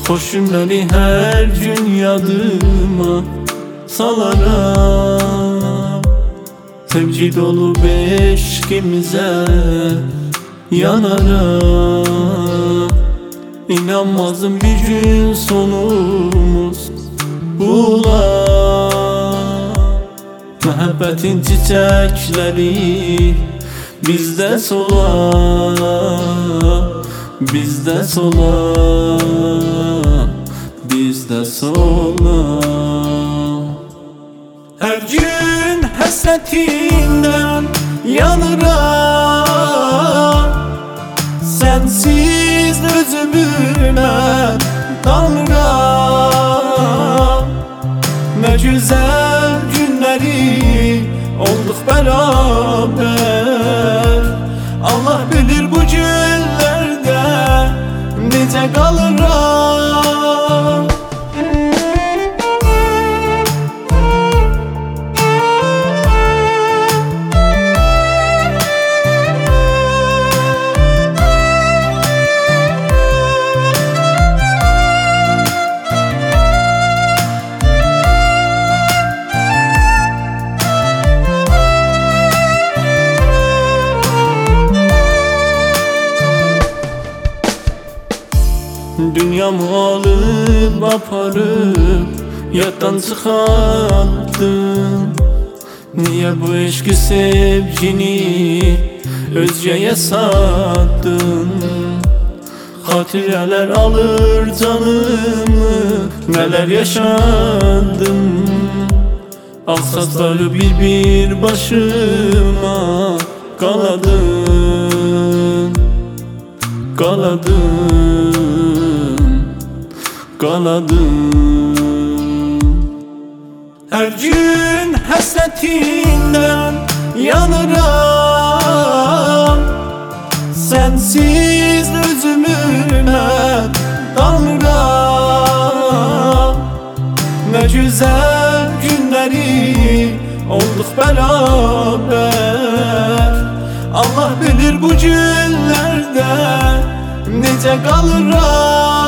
Xoş günləri hər gün yadıma salaram. Sevgi dolu eşkimizə yanaram. İnanmazdım bir gün sonumuz bular. Məhəbbətin çiçəkləri bizdə solar, bizdə solar, bizdə solar. Hər gün həsrətindən yanıram. Sənsiz özümü mən tanıram. Nə gözəl günləri olduq bərabər. Allah bilir bu günlərdə necə qalıram. Dünyamı alıp aparıp yaddan çıxartdın. Niye bu eşki sevgini özgəyə sattın? Xatirələr alır canımı, nələr yaşandım. Ağsaçları bir başıma qaladın, qaladın, qaladın. Hər gün həsrətindən yanıram. Sənsiz özümü mən tanıram. Nə gözəl günləri olduq bərabər. Allah bilir bu günlərdə necə qalıram.